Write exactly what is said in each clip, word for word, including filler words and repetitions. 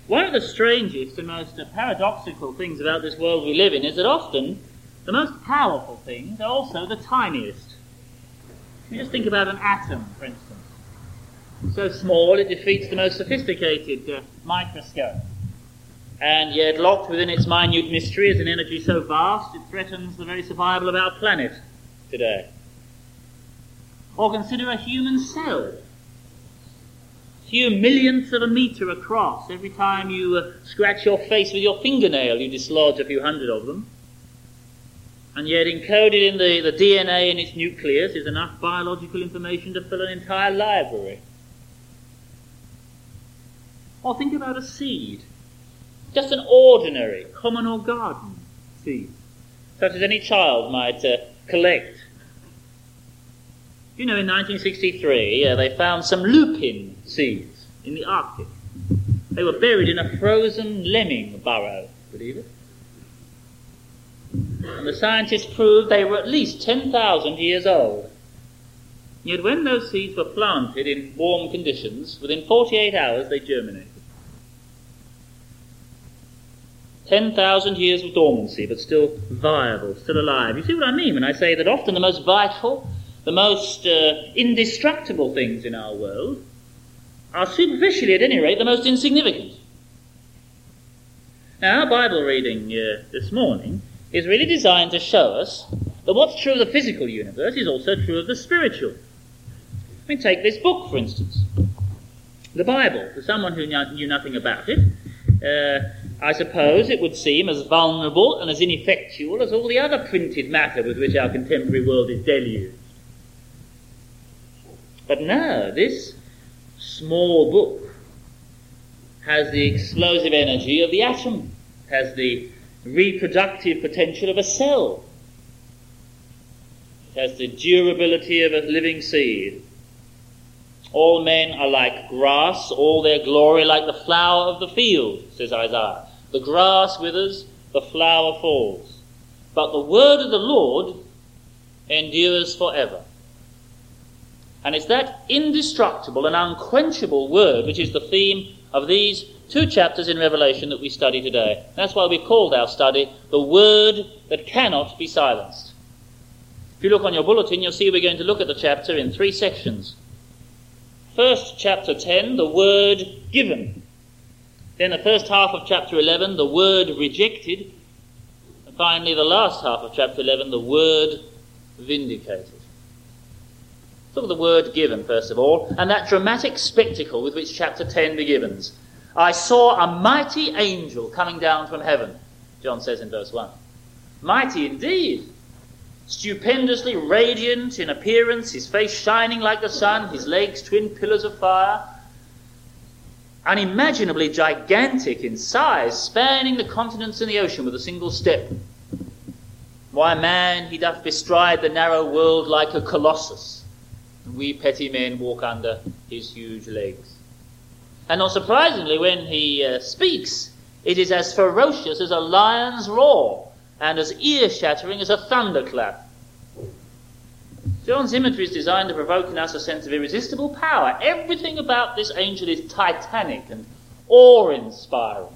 One of the strangest and most paradoxical things about this world we live in is that often the most powerful things are also the tiniest. You just think about an atom, for instance. So small it defeats the most sophisticated uh, microscope. And yet locked within its minute mystery is an energy so vast it threatens the very survival of our planet today. Or consider a human cell. A few millionths of a metre across. Every time you uh, scratch your face with your fingernail, you dislodge a few hundred of them. And yet encoded in the, the D N A in its nucleus is enough biological information to fill an entire library. Or think about a seed. Just an ordinary, common or garden seed, such as any child might uh, collect. You know, in nineteen sixty-three, uh, they found some lupin seeds in the Arctic. They were buried in a frozen lemming burrow, believe it? And the scientists proved they were at least ten thousand years old. Yet when those seeds were planted in warm conditions, within forty-eight hours they germinated. ten thousand years of dormancy, but still viable, still alive. You see what I mean when I say that often the most vital, the most uh, indestructible things in our world are superficially, at any rate, the most insignificant. Now, our Bible reading uh, this morning is really designed to show us that what's true of the physical universe is also true of the spiritual. I mean, take this book, for instance. The Bible. For someone who knew nothing about it, uh, I suppose it would seem as vulnerable and as ineffectual as all the other printed matter with which our contemporary world is deluged. But no, this small book has the explosive energy of the atom, has the reproductive potential of a cell, it has the durability of a living seed. All men are like grass, all their glory like the flower of the field, says Isaiah. The grass withers, the flower falls, but the word of the Lord endures forever. And it's that indestructible and unquenchable word which is the theme of these two chapters in Revelation that we study today. That's why we called our study the Word That Cannot Be Silenced. If you look on your bulletin, you'll see we're going to look at the chapter in three sections. First, chapter ten, the word given. Then the first half of chapter eleven, the word rejected. And finally, the last half of chapter eleven, the word vindicated. Look at the word given, first of all, and that dramatic spectacle with which chapter ten begins. I saw a mighty angel coming down from heaven, John says in verse one. Mighty indeed. Stupendously radiant in appearance, his face shining like the sun, his legs twin pillars of fire. Unimaginably gigantic in size, spanning the continents and the ocean with a single step. Why, man, he doth bestride the narrow world like a colossus, and we petty men walk under his huge legs. And not surprisingly, when he uh, speaks, it is as ferocious as a lion's roar, and as ear-shattering as a thunderclap. John's imagery is designed to provoke in us a sense of irresistible power. Everything about this angel is titanic and awe-inspiring.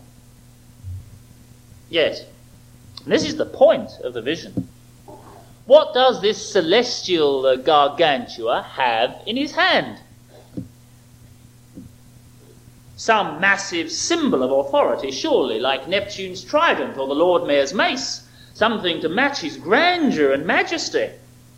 Yet, and this is the point of the vision, what does this celestial uh, gargantua have in his hand? Some massive symbol of authority, surely, like Neptune's trident or the Lord Mayor's mace. Something to match his grandeur and majesty.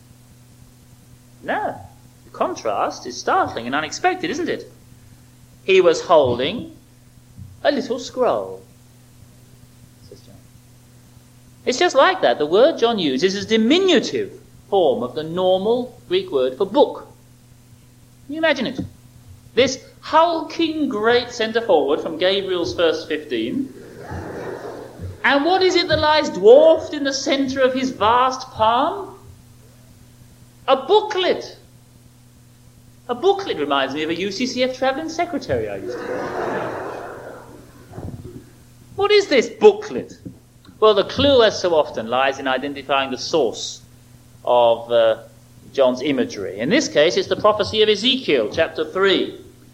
No, the contrast is startling and unexpected, isn't it? He was holding a little scroll, says John. It's just like that. The word John uses is a diminutive form of the normal Greek word for book. Can you imagine it? This hulking great centre forward from Gabriel's first fifteen. And what is it that lies dwarfed in the centre of his vast palm? A booklet. A booklet reminds me of a U C C F travelling secretary I used to have. What is this booklet? Well, the clue, as so often, lies in identifying the source of uh, John's imagery. In this case, it's the prophecy of Ezekiel, chapter three.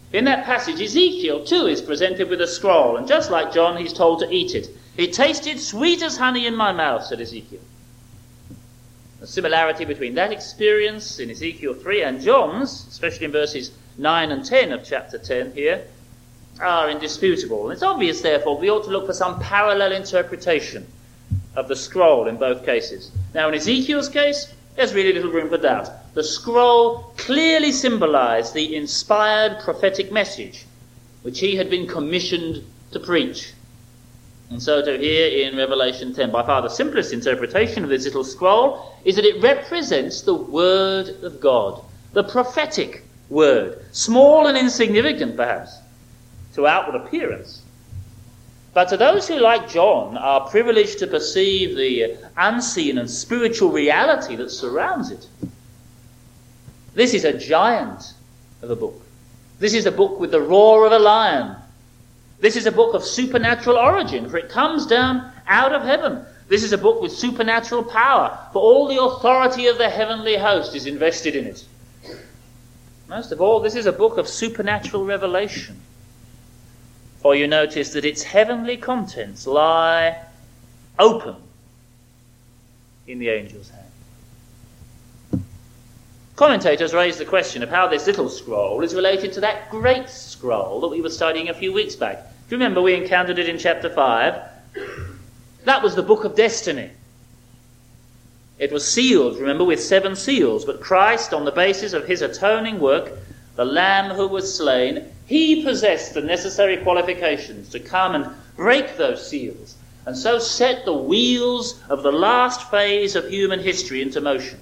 In that passage, Ezekiel too is presented with a scroll, and just like John, he's told to eat it. It tasted sweet as honey in my mouth, said Ezekiel. The similarity between that experience in Ezekiel three and John's, especially in verses nine and ten of chapter ten here, are indisputable. And it's obvious, therefore, we ought to look for some parallel interpretation of the scroll in both cases. Now, in Ezekiel's case, there's really little room for doubt. The scroll clearly symbolized the inspired prophetic message which he had been commissioned to preach. And so to here in Revelation ten, by far the simplest interpretation of this little scroll is that it represents the Word of God, the prophetic word, small and insignificant perhaps to outward appearance. But to those who, like John, are privileged to perceive the unseen and spiritual reality that surrounds it, this is a giant of a book. This is a book with the roar of a lion. This is a book of supernatural origin, for it comes down out of heaven. This is a book with supernatural power, for all the authority of the heavenly host is invested in it. Most of all, this is a book of supernatural revelation. For you notice that its heavenly contents lie open in the angel's hand. Commentators raise the question of how this little scroll is related to that great scroll that we were studying a few weeks back. Do you remember we encountered it in chapter five? That was the book of destiny. It was sealed, remember, with seven seals, but Christ, on the basis of his atoning work, the Lamb who was slain, he possessed the necessary qualifications to come and break those seals, and so set the wheels of the last phase of human history into motion.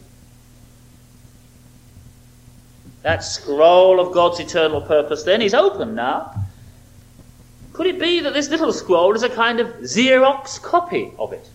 That scroll of God's eternal purpose then is open now. Could it be that this little scroll is a kind of Xerox copy of it?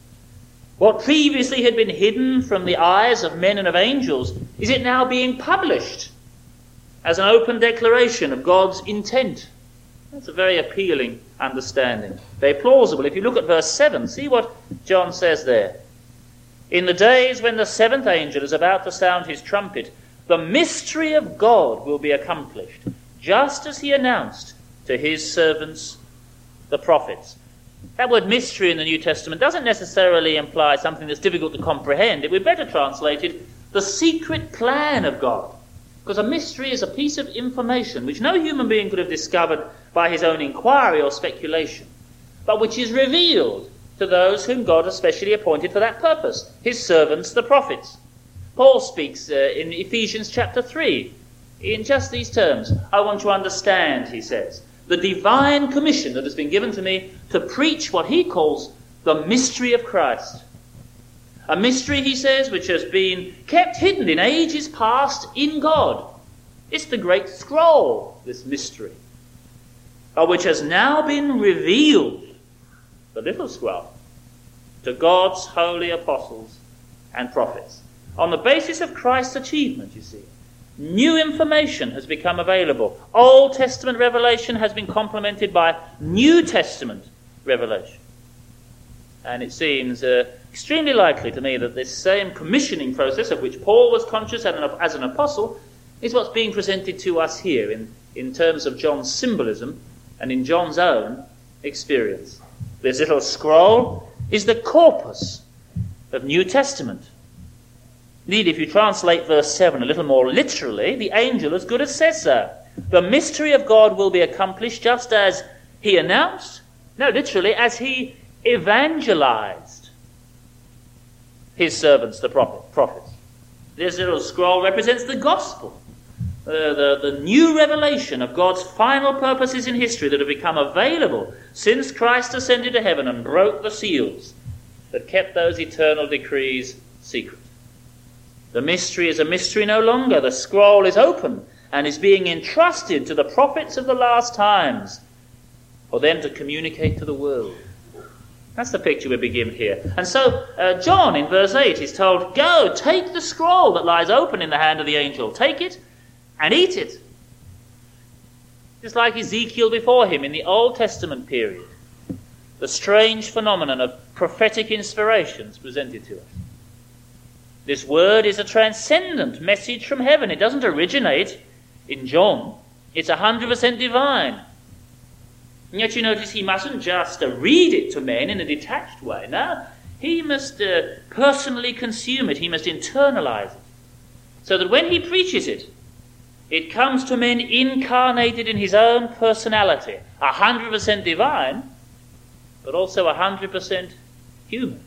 What previously had been hidden from the eyes of men and of angels, is it now being published as an open declaration of God's intent? That's a very appealing understanding, very plausible. If you look at verse seven, see what John says there. In the days when the seventh angel is about to sound his trumpet, the mystery of God will be accomplished, just as he announced to his servants, the prophets. That word mystery in the New Testament doesn't necessarily imply something that's difficult to comprehend. It would be better translated the secret plan of God. Because a mystery is a piece of information which no human being could have discovered by his own inquiry or speculation, but which is revealed to those whom God has specially appointed for that purpose, his servants, the prophets. Paul speaks uh, in Ephesians chapter three in just these terms. I want you to understand, he says, the divine commission that has been given to me to preach what he calls the mystery of Christ. A mystery, he says, which has been kept hidden in ages past in God. It's the great scroll, this mystery, which has now been revealed, the little scroll, to God's holy apostles and prophets. On the basis of Christ's achievement, you see, new information has become available. Old Testament revelation has been complemented by New Testament revelation. And it seems uh, extremely likely to me that this same commissioning process of which Paul was conscious as an, as an apostle is what's being presented to us here in, in terms of John's symbolism and in John's own experience. This little scroll is the corpus of New Testament. Indeed, if you translate verse seven a little more literally, the angel as good as says so. The mystery of God will be accomplished just as he announced, no, literally, as he evangelized his servants, the prophet, prophets. This little scroll represents the gospel, uh, the, the new revelation of God's final purposes in history that have become available since Christ ascended to heaven and broke the seals that kept those eternal decrees secret. The mystery is a mystery no longer. The scroll is open and is being entrusted to the prophets of the last times for them to communicate to the world. That's the picture we begin here. And so uh, John in verse eight is told, go, take the scroll that lies open in the hand of the angel. Take it and eat it. Just like Ezekiel before him in the Old Testament period. The strange phenomenon of prophetic inspirations presented to us. This word is a transcendent message from heaven. It doesn't originate in John. It's one hundred percent divine. And yet you notice he mustn't just uh, read it to men in a detached way. No, he must uh, personally consume it. He must internalize it. So that when he preaches it, it comes to men incarnated in his own personality. one hundred percent divine, but also one hundred percent human.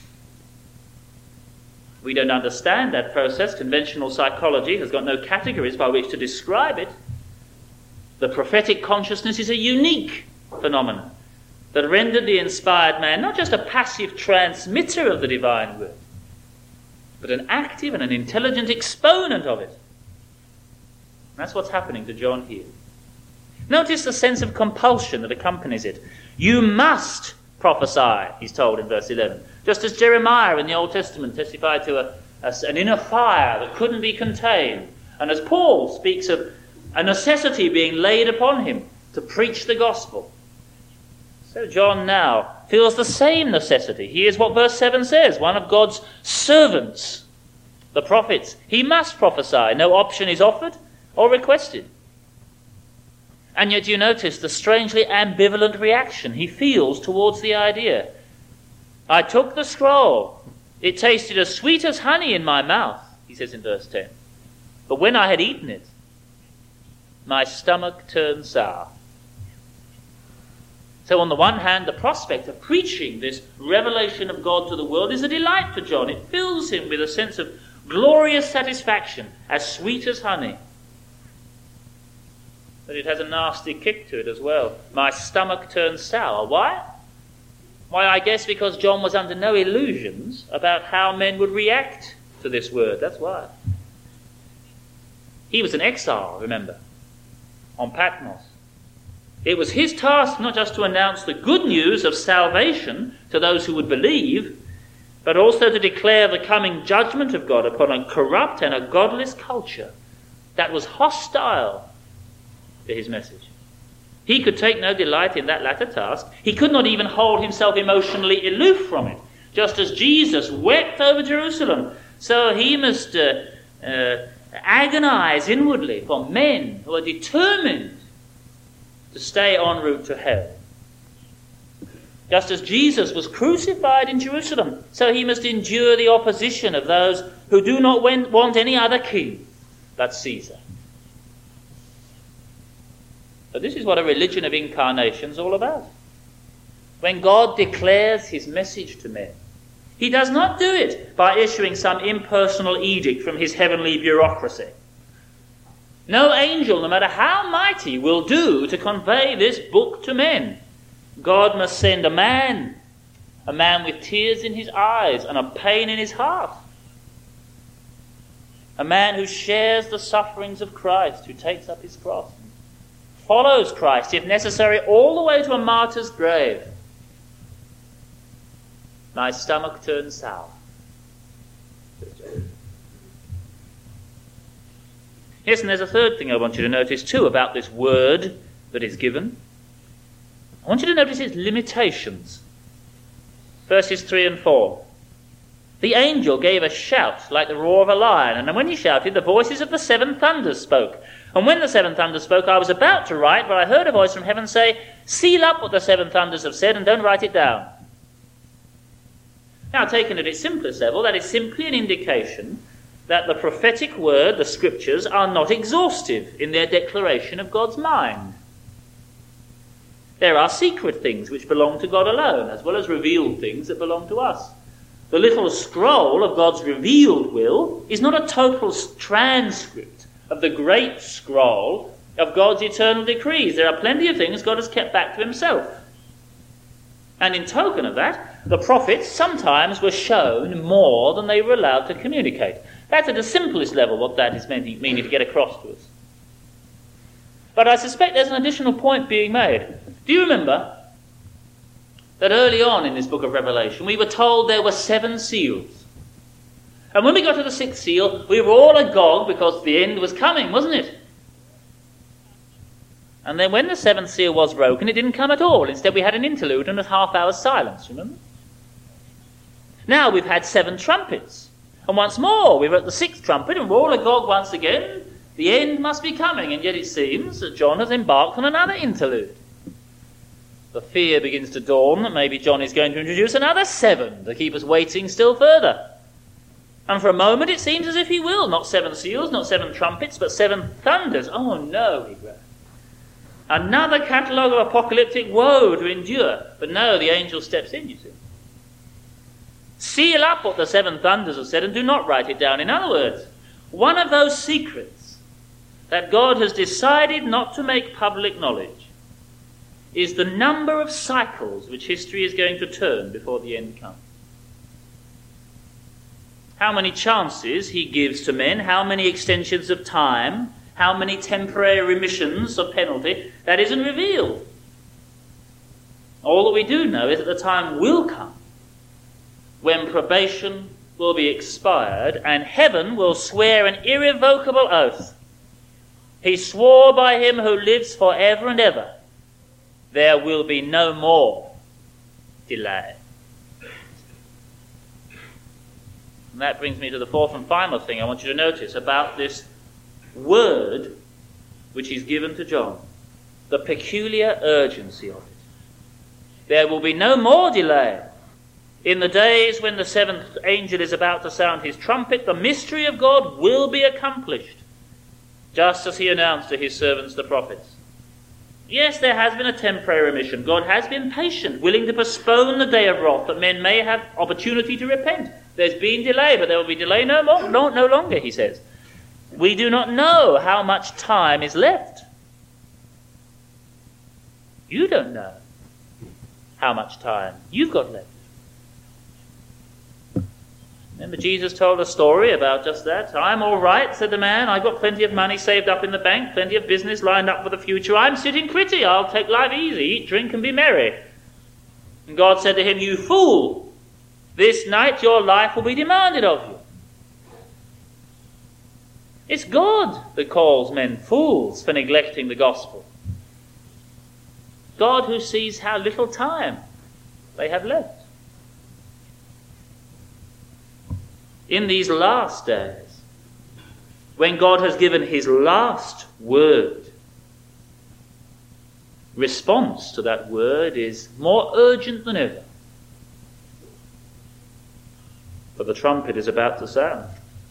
We don't understand that process. Conventional psychology has got no categories by which to describe it. The prophetic consciousness is a unique phenomenon that rendered the inspired man not just a passive transmitter of the divine word, but an active and an intelligent exponent of it. That's what's happening to John here. Notice the sense of compulsion that accompanies it. You must prophesy, he's told in verse eleven. Just as Jeremiah in the Old Testament testified to a, a, an inner fire that couldn't be contained. And as Paul speaks of a necessity being laid upon him to preach the gospel. So John now feels the same necessity. Here's what verse seven says. One of God's servants, the prophets, he must prophesy. No option is offered or requested. And yet you notice the strangely ambivalent reaction he feels towards the idea. I took the scroll. It tasted as sweet as honey in my mouth, he says in verse ten. But when I had eaten it, my stomach turned sour. So on the one hand, the prospect of preaching this revelation of God to the world is a delight to John. It fills him with a sense of glorious satisfaction, as sweet as honey. But it has a nasty kick to it as well. My stomach turned sour. Why? Why, I guess because John was under no illusions about how men would react to this word. That's why. He was an exile, remember, on Patmos. It was his task not just to announce the good news of salvation to those who would believe, but also to declare the coming judgment of God upon a corrupt and a godless culture that was hostile to his message. He could take no delight in that latter task. He could not even hold himself emotionally aloof from it. Just as Jesus wept over Jerusalem, so he must uh, uh, agonize inwardly for men who are determined to stay en route to hell. Just as Jesus was crucified in Jerusalem, so he must endure the opposition of those who do not want any other king but Caesar. But this is what a religion of incarnation is all about. When God declares his message to men, he does not do it by issuing some impersonal edict from his heavenly bureaucracy. No angel, no matter how mighty, will do to convey this book to men. God must send a man, a man with tears in his eyes and a pain in his heart. A man who shares the sufferings of Christ, who takes up his cross, follows Christ, if necessary, all the way to a martyr's grave. My stomach turned sour. Yes, and there's a third thing I want you to notice too about this word that is given. I want you to notice its limitations. Verses three and four. The angel gave a shout like the roar of a lion, and when he shouted, the voices of the seven thunders spoke. And when the seven thunders spoke, I was about to write, but I heard a voice from heaven say, seal up what the seven thunders have said and don't write it down. Now, taken at its simplest level, that is simply an indication that the prophetic word, the scriptures, are not exhaustive in their declaration of God's mind. There are secret things which belong to God alone, as well as revealed things that belong to us. The little scroll of God's revealed will is not a total transcript of the great scroll of God's eternal decrees. There are plenty of things God has kept back to himself. And in token of that, the prophets sometimes were shown more than they were allowed to communicate. That's at the simplest level what that is meaning, meaning to get across to us. But I suspect there's an additional point being made. Do you remember that early on in this book of Revelation we were told there were seven seals? And when we got to the sixth seal, we were all agog because the end was coming, wasn't it? And then when the seventh seal was broken, it didn't come at all. Instead, we had an interlude and a half hour's silence, remember? Now we've had seven trumpets. And once more, we were at the sixth trumpet, and we're all agog once again. The end must be coming, and yet it seems that John has embarked on another interlude. The fear begins to dawn that maybe John is going to introduce another seven to keep us waiting still further. And for a moment it seems as if he will. Not seven seals, not seven trumpets, but seven thunders. Oh no, he groans. Another catalogue of apocalyptic woe to endure. But no, the angel steps in, you see. Seal up what the seven thunders have said and do not write it down. In other words, one of those secrets that God has decided not to make public knowledge is the number of cycles which history is going to turn before the end comes. How many chances he gives to men, how many extensions of time, how many temporary remissions of penalty, that isn't revealed. All that we do know is that the time will come when probation will be expired and heaven will swear an irrevocable oath. He swore by him who lives for ever and ever, there will be no more delay. And that brings me to the fourth and final thing I want you to notice about this word which is given to John. The peculiar urgency of it. There will be no more delay. In the days when the seventh angel is about to sound his trumpet, the mystery of God will be accomplished, just as he announced to his servants the prophets. Yes, there has been a temporary remission. God has been patient, willing to postpone the day of wrath, that men may have opportunity to repent. There's been delay, but there will be delay no more, no, no longer, he says. We do not know how much time is left. You don't know how much time you've got left. Remember, Jesus told a story about just that. I'm all right, said the man. I've got plenty of money saved up in the bank, plenty of business lined up for the future. I'm sitting pretty. I'll take life easy, eat, drink, and be merry. And God said to him, you fool, this night your life will be demanded of you. It's God that calls men fools for neglecting the gospel. God who sees how little time they have left. In these last days, when God has given his last word, response to that word is more urgent than ever. For the trumpet is about to sound.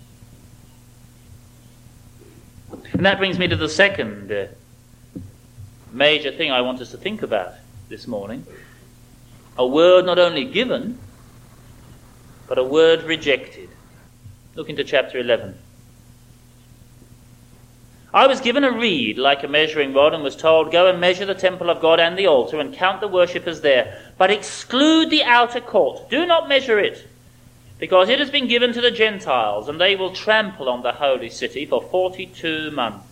And that brings me to the second uh, major thing I want us to think about this morning. A word not only given, but a word rejected. Look into chapter eleven. I was given a reed like a measuring rod and was told, go and measure the temple of God and the altar and count the worshippers there, but exclude the outer court. Do not measure it, because it has been given to the Gentiles, and they will trample on the holy city for forty-two months.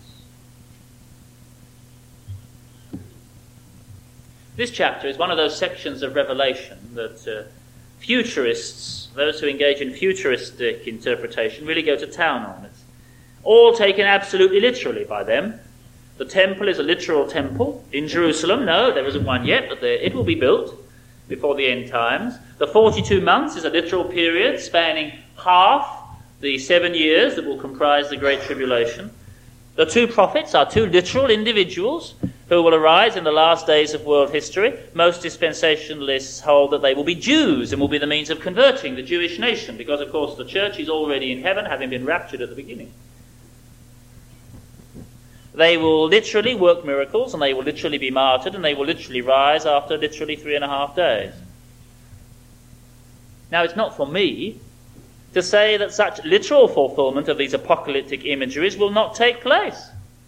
This chapter is one of those sections of Revelation that uh, futurists, those who engage in futuristic interpretation, really go to town on. It's all taken absolutely literally by them. The temple is a literal temple in Jerusalem. No, there isn't one yet, but there, it will be built before the end times. The forty-two months is a literal period spanning half the seven years that will comprise the Great Tribulation. The two prophets are two literal individuals who will arise in the last days of world history. Most dispensationalists hold that they will be Jews and will be the means of converting the Jewish nation, because, of course, the church is already in heaven, having been raptured at the beginning. They will literally work miracles, and they will literally be martyred, and they will literally rise after literally three and a half days. Now, it's not for me to say that such literal fulfillment of these apocalyptic imageries will not take place.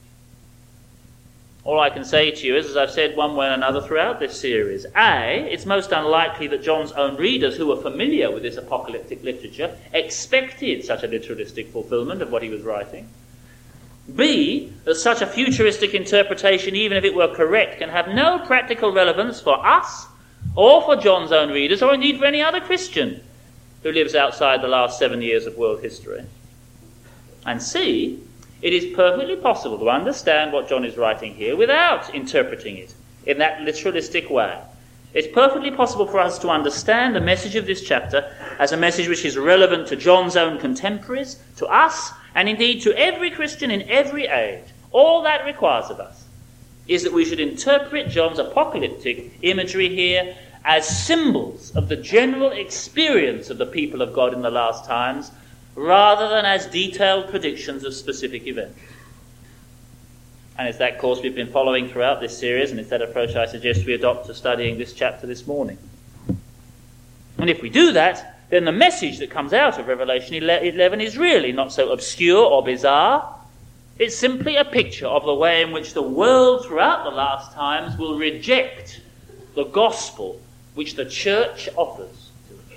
All I can say to you is, as I've said one way or another throughout this series, A, it's most unlikely that John's own readers, who were familiar with this apocalyptic literature, expected such a literalistic fulfillment of what he was writing. B, that such a futuristic interpretation, even if it were correct, can have no practical relevance for us, or for John's own readers, or indeed for any other Christian who lives outside the last seven years of world history. And C, it is perfectly possible to understand what John is writing here without interpreting it in that literalistic way. It's perfectly possible for us to understand the message of this chapter as a message which is relevant to John's own contemporaries, to us, and indeed to every Christian in every age. All that requires of us is that we should interpret John's apocalyptic imagery here as symbols of the general experience of the people of God in the last times, rather than as detailed predictions of specific events. And it's that course we've been following throughout this series, and it's that approach I suggest we adopt to studying this chapter this morning. And if we do that, then the message that comes out of Revelation eleven is really not so obscure or bizarre. It's simply a picture of the way in which the world throughout the last times will reject the gospel which the church offers to it.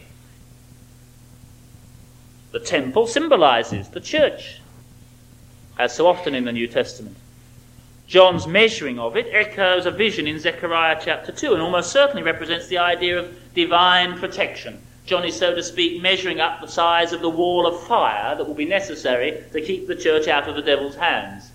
The temple symbolizes the church, as so often in the New Testament. John's measuring of it echoes a vision in Zechariah chapter two and almost certainly represents the idea of divine protection. John is, so to speak, measuring up the size of the wall of fire that will be necessary to keep the church out of the devil's hands.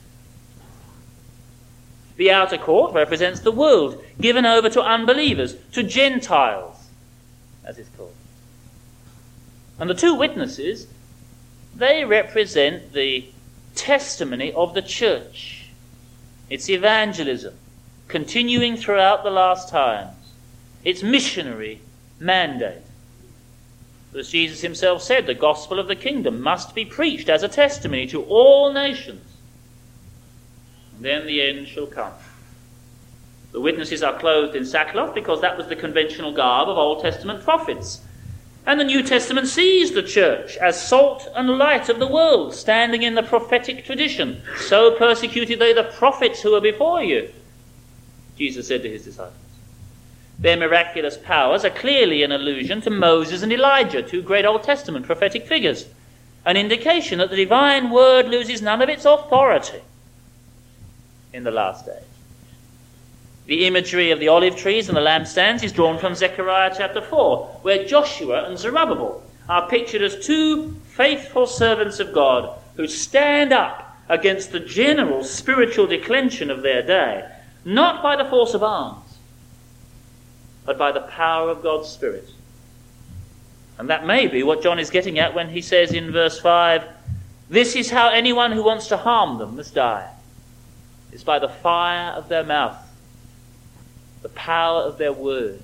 The outer court represents the world, given over to unbelievers, to Gentiles, as it's called. And the two witnesses, they represent the testimony of the church. It's evangelism, continuing throughout the last times. It's missionary mandate. As Jesus himself said, the gospel of the kingdom must be preached as a testimony to all nations. And then the end shall come. The witnesses are clothed in sackcloth because that was the conventional garb of Old Testament prophets. And the New Testament sees the church as salt and light of the world, standing in the prophetic tradition. So persecuted they the prophets who were before you, Jesus said to his disciples. Their miraculous powers are clearly an allusion to Moses and Elijah, two great Old Testament prophetic figures, an indication that the divine word loses none of its authority in the last days. The imagery of the olive trees and the lampstands is drawn from Zechariah chapter four, where Joshua and Zerubbabel are pictured as two faithful servants of God who stand up against the general spiritual declension of their day, not by the force of arms, but by the power of God's Spirit. And that may be what John is getting at when he says in verse five, "This is how anyone who wants to harm them must die. It's by the fire of their mouth, the power of their words,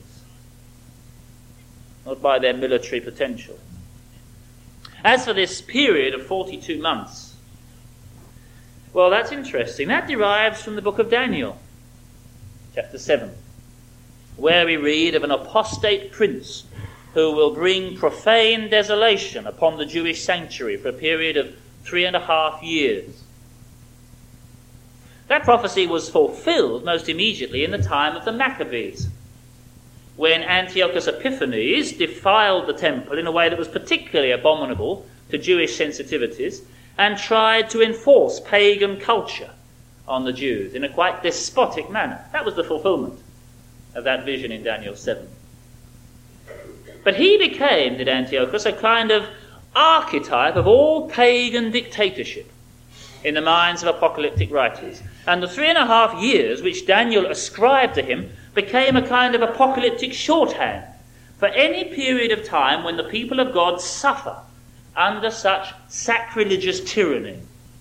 not by their military potential." As for this period of forty-two months, well, that's interesting. That derives from the book of Daniel, chapter seven, where we read of an apostate prince who will bring profane desolation upon the Jewish sanctuary for a period of three and a half years. That prophecy was fulfilled most immediately in the time of the Maccabees, when Antiochus Epiphanes defiled the temple in a way that was particularly abominable to Jewish sensitivities and tried to enforce pagan culture on the Jews in a quite despotic manner. That was the fulfillment of that vision in Daniel seven. But he became, did Antiochus, a kind of archetype of all pagan dictatorship in the minds of apocalyptic writers. And the three and a half years which Daniel ascribed to him became a kind of apocalyptic shorthand for any period of time when the people of God suffer under such sacrilegious tyranny.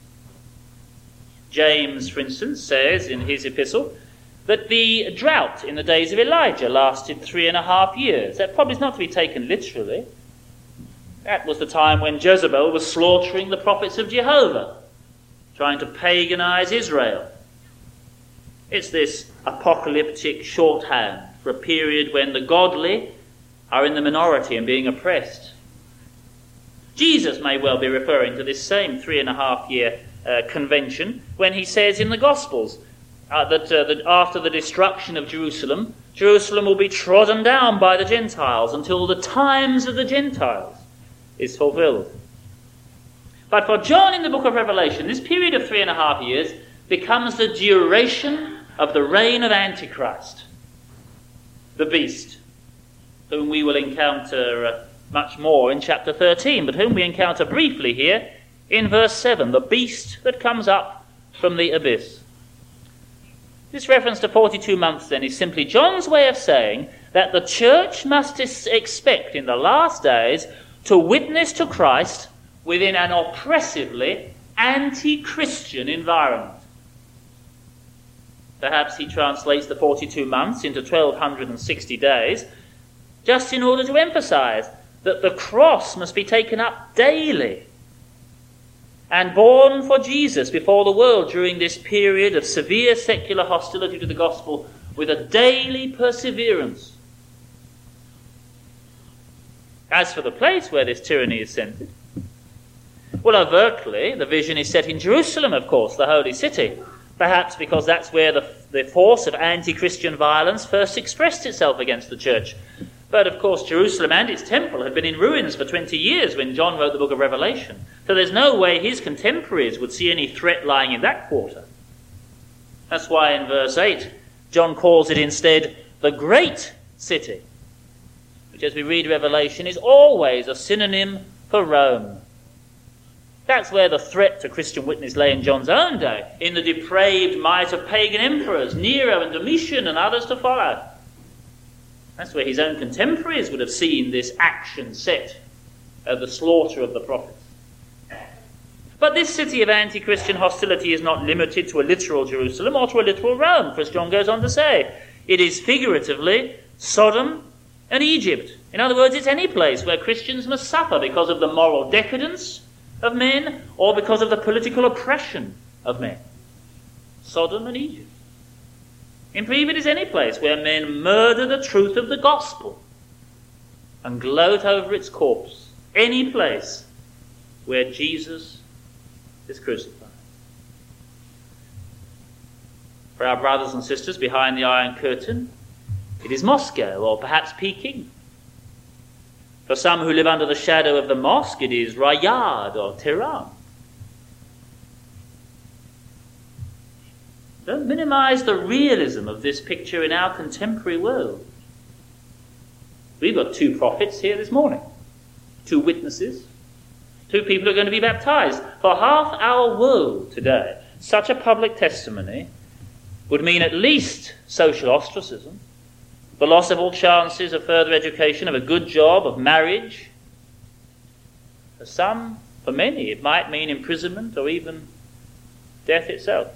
James, for instance, says in his epistle that the drought in the days of Elijah lasted three and a half years. That probably is not to be taken literally. That was the time when Jezebel was slaughtering the prophets of Jehovah, trying to paganize Israel. It's this apocalyptic shorthand for a period when the godly are in the minority and being oppressed. Jesus may well be referring to this same three and a half year uh, convention when he says in the Gospels uh, that, uh, that after the destruction of Jerusalem, Jerusalem will be trodden down by the Gentiles until the times of the Gentiles is fulfilled. But for John in the book of Revelation, this period of three and a half years becomes the duration of the reign of Antichrist, the beast, whom we will encounter uh, much more in chapter thirteen, but whom we encounter briefly here in verse seven, the beast that comes up from the abyss. This reference to forty-two months, then, is simply John's way of saying that the church must expect in the last days to witness to Christ within an oppressively anti-Christian environment. Perhaps he translates the forty-two months into twelve sixty days, just in order to emphasize that the cross must be taken up daily and borne for Jesus before the world during this period of severe secular hostility to the gospel with a daily perseverance. As for the place where this tyranny is centered, well, overtly, the vision is set in Jerusalem, of course, the holy city, perhaps because that's where the, the force of anti-Christian violence first expressed itself against the church. But, of course, Jerusalem and its temple had been in ruins for twenty years when John wrote the book of Revelation. So there's no way his contemporaries would see any threat lying in that quarter. That's why in verse eight, John calls it instead the great city, which, as we read Revelation, is always a synonym for Rome. That's where the threat to Christian witness lay in John's own day, in the depraved might of pagan emperors, Nero and Domitian and others to follow. That's where his own contemporaries would have seen this action set of the slaughter of the prophets. But this city of anti-Christian hostility is not limited to a literal Jerusalem or to a literal Rome, for as John goes on to say, it is figuratively Sodom and Egypt. In other words, it's any place where Christians must suffer because of the moral decadence of men or because of the political oppression of men. Sodom and Egypt. In brief, it is any place where men murder the truth of the gospel and gloat over its corpse. Any place where Jesus is crucified. For our brothers and sisters behind the Iron Curtain, it is Moscow or perhaps Peking. For some who live under the shadow of the mosque, it is Riyadh or Tehran. Don't minimize the realism of this picture in our contemporary world. We've got two prophets here this morning, two witnesses, two people who are going to be baptized. For half our world today, such a public testimony would mean at least social ostracism, the loss of all chances of further education, of a good job, of marriage. For some, for many, it might mean imprisonment or even death itself.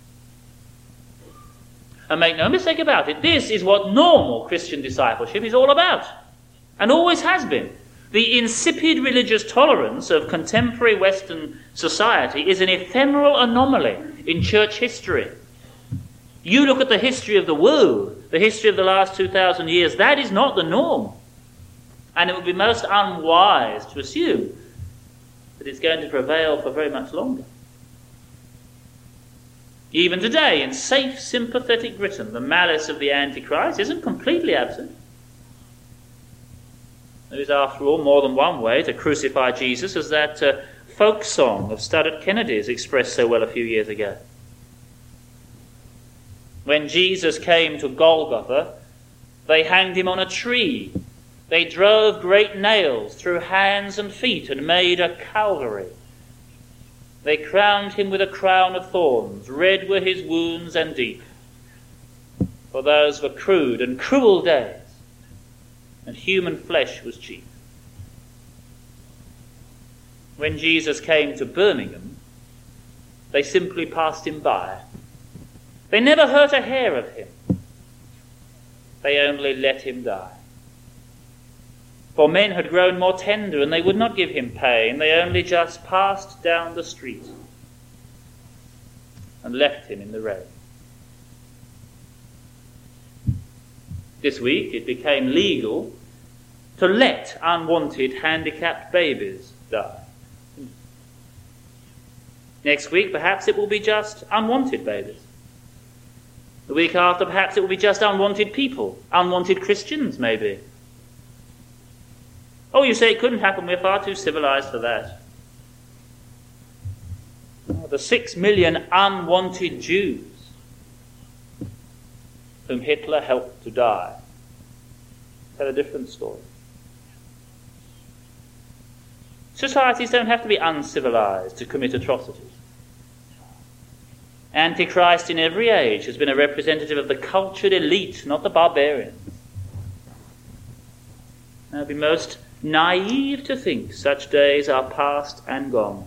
And make no mistake about it, this is what normal Christian discipleship is all about, and always has been. The insipid religious tolerance of contemporary Western society is an ephemeral anomaly in church history. You look at the history of the world, the history of the last two thousand years, that is not the norm. And it would be most unwise to assume that it's going to prevail for very much longer. Even today, in safe, sympathetic Britain, the malice of the Antichrist isn't completely absent. There is, after all, more than one way to crucify Jesus, as that uh, folk song of Studdert Kennedy's expressed so well a few years ago. When Jesus came to Golgotha, they hanged him on a tree. They drove great nails through hands and feet and made a Calvary. They crowned him with a crown of thorns. Red were his wounds and deep. For those were crude and cruel days, and human flesh was cheap. When Jesus came to Birmingham, they simply passed him by. They never hurt a hair of him. They only let him die. For men had grown more tender, and they would not give him pain. They only just passed down the street and left him in the rain. This week it became legal to let unwanted handicapped babies die. Next week perhaps it will be just unwanted babies. The week after perhaps it will be just unwanted people, unwanted Christians maybe. Oh, you say it couldn't happen, we're far too civilized for that. Oh, the six million unwanted Jews whom Hitler helped to die tell a different story. Societies don't have to be uncivilized to commit atrocities. Antichrist in every age has been a representative of the cultured elite, not the barbarians. It would be most naive to think such days are past and gone.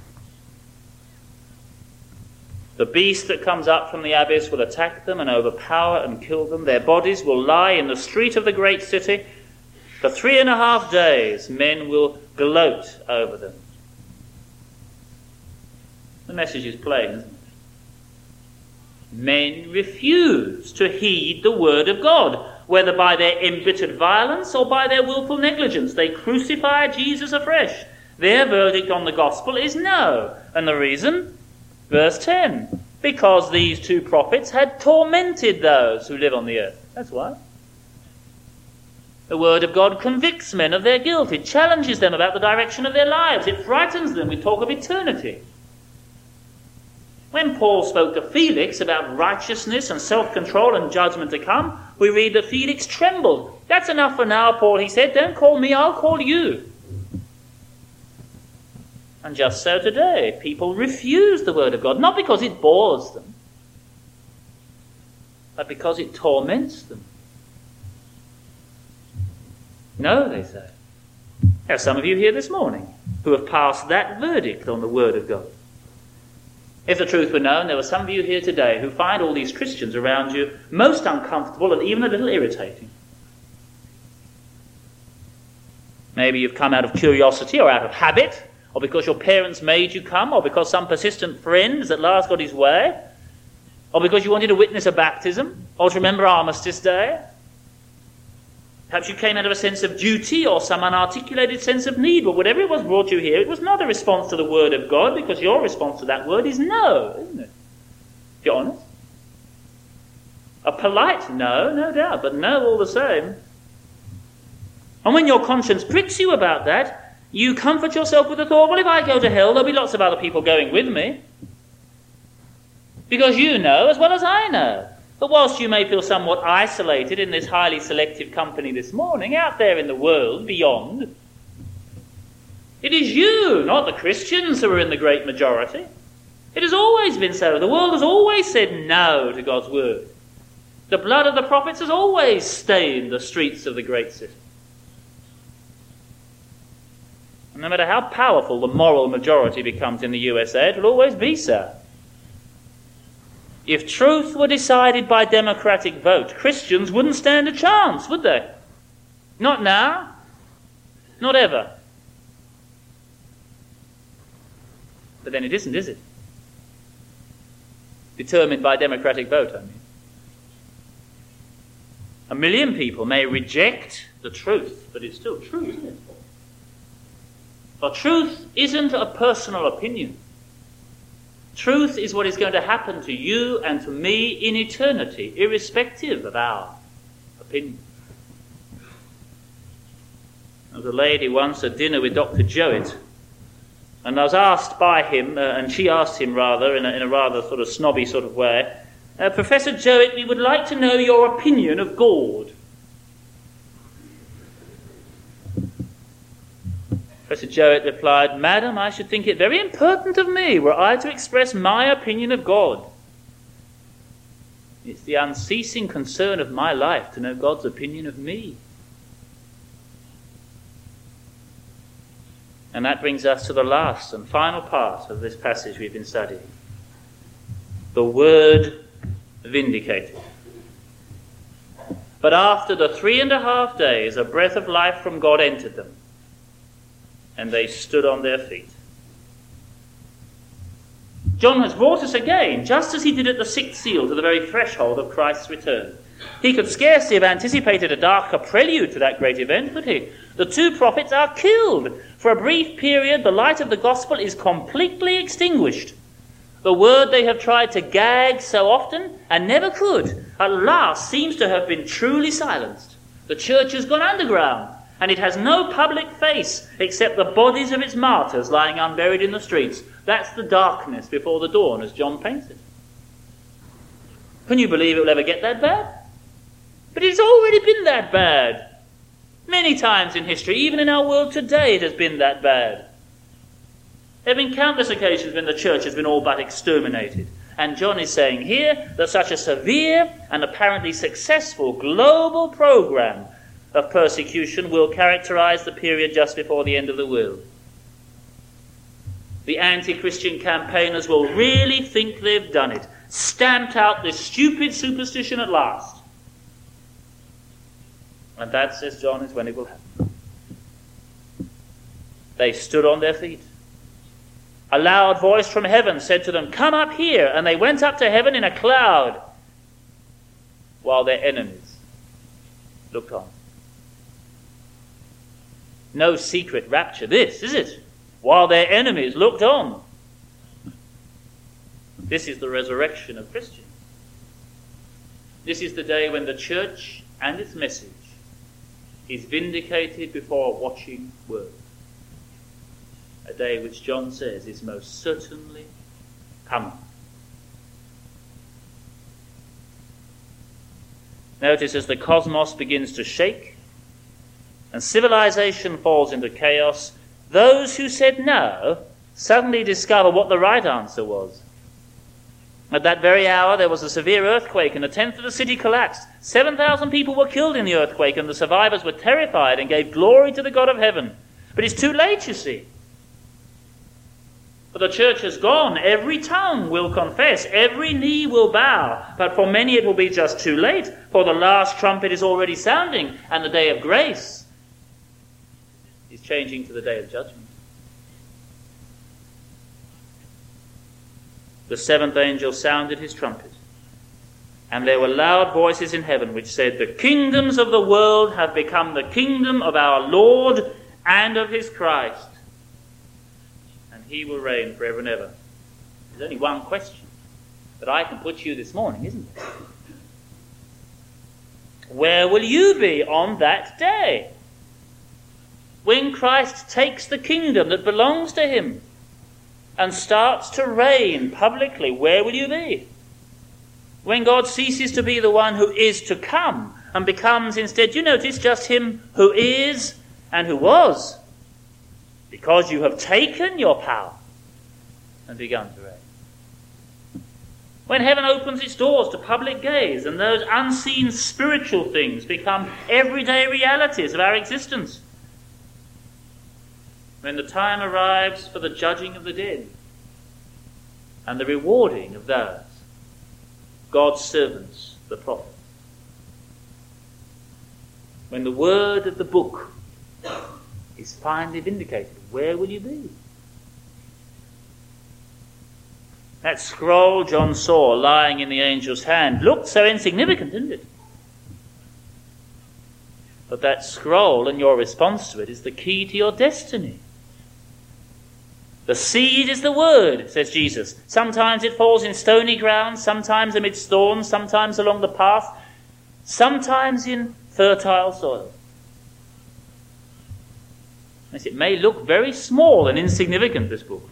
The beast that comes up from the abyss will attack them and overpower and kill them. Their bodies will lie in the street of the great city. For three and a half days men will gloat over them. The message is plain, isn't it? Men refuse to heed the word of God, whether by their embittered violence or by their willful negligence. They crucify Jesus afresh. Their verdict on the gospel is no. And the reason? Verse ten. Because these two prophets had tormented those who live on the earth. That's why. The word of God convicts men of their guilt. It challenges them about the direction of their lives. It frightens them with talk of eternity. When Paul spoke to Felix about righteousness and self-control and judgment to come, we read that Felix trembled. That's enough for now, Paul, he said. Don't call me, I'll call you. And just so today, people refuse the word of God, not because it bores them, but because it torments them. No, they say. There are some of you here this morning who have passed that verdict on the word of God. If the truth were known, there were some of you here today who find all these Christians around you most uncomfortable and even a little irritating. Maybe you've come out of curiosity or out of habit, or because your parents made you come, or because some persistent friend has at last got his way, or because you wanted to witness a baptism, or to remember Armistice Day. Perhaps you came out of a sense of duty or some unarticulated sense of need, but whatever it was brought you here, it was not a response to the word of God, because your response to that word is no, isn't it? If you're honest. A polite no, no doubt, but no all the same. And when your conscience pricks you about that, you comfort yourself with the thought, well, if I go to hell, there'll be lots of other people going with me. Because you know as well as I know. But whilst you may feel somewhat isolated in this highly selective company this morning, out there in the world beyond, it is you, not the Christians, who are in the great majority. It has always been so. The world has always said no to God's word. The blood of the prophets has always stained the streets of the great city. And no matter how powerful the moral majority becomes in the U S A, it will always be so. If truth were decided by democratic vote, Christians wouldn't stand a chance, would they? Not now. Not ever. But then it isn't, is it? Determined by democratic vote, I mean. A million people may reject the truth, but it's still true, isn't it? For truth isn't a personal opinion. Truth is what is going to happen to you and to me in eternity, irrespective of our opinion. There was a lady once at dinner with Doctor Jowett, and I was asked by him, uh, and she asked him rather, in a, in a rather sort of snobby sort of way, uh, Professor Jowett, we would like to know your opinion of God. Professor Jowett replied, Madam, I should think it very important of me were I to express my opinion of God. It's the unceasing concern of my life to know God's opinion of me. And that brings us to the last and final part of this passage we've been studying. The word vindicated. But after the three and a half days, a breath of life from God entered them, and they stood on their feet. John has brought us again, just as he did at the sixth seal, to the very threshold of Christ's return. He could scarcely have anticipated a darker prelude to that great event, could he? The two prophets are killed. For a brief period, the light of the gospel is completely extinguished. The word they have tried to gag so often, and never could, at last seems to have been truly silenced. The church has gone underground, and it has no public face except the bodies of its martyrs lying unburied in the streets. That's the darkness before the dawn, as John paints it. Can you believe it will ever get that bad? But it's already been that bad. Many times in history, even in our world today, it has been that bad. There have been countless occasions when the church has been all but exterminated. And John is saying here that such a severe and apparently successful global program of persecution will characterize the period just before the end of the world. The anti-Christian campaigners will really think they've done it, stamped out this stupid superstition at last. And that, says John, is when it will happen. They stood on their feet. A loud voice from heaven said to them, "Come up here." And they went up to heaven in a cloud, while their enemies looked on. No secret rapture this, is it? While their enemies looked on. This is the resurrection of Christians. This is the day when the church and its message is vindicated before a watching world. A day which John says is most certainly coming. Notice as the cosmos begins to shake and civilization falls into chaos, those who said no suddenly discover what the right answer was. At that very hour there was a severe earthquake and a tenth of the city collapsed. seven thousand people were killed in the earthquake and the survivors were terrified and gave glory to the God of heaven. But it's too late, you see. For the church has gone. Every tongue will confess. Every knee will bow. But for many it will be just too late. For the last trumpet is already sounding. And the day of grace is changing to the day of judgment. The seventh angel sounded his trumpet. And there were loud voices in heaven which said, "The kingdoms of the world have become the kingdom of our Lord and of his Christ. He will reign forever and ever." There's only one question that I can put to you this morning, isn't there? Where will you be on that day? When Christ takes the kingdom that belongs to him and starts to reign publicly, where will you be? When God ceases to be the one who is to come and becomes instead, you notice, just him who is and who was. Because you have taken your power and begun to reign. When heaven opens its doors to public gaze and those unseen spiritual things become everyday realities of our existence. When the time arrives for the judging of the dead and the rewarding of those, God's servants, the prophets. When the word of the book is finally vindicated, where will you be? That scroll John saw lying in the angel's hand looked so insignificant, didn't it? But that scroll and your response to it is the key to your destiny. The seed is the word, says Jesus. Sometimes it falls in stony ground, sometimes amidst thorns, sometimes along the path, sometimes in fertile soil. Yes, it may look very small and insignificant, this book.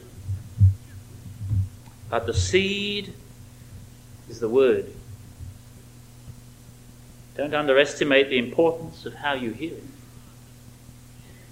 But the seed is the word. Don't underestimate the importance of how you hear it.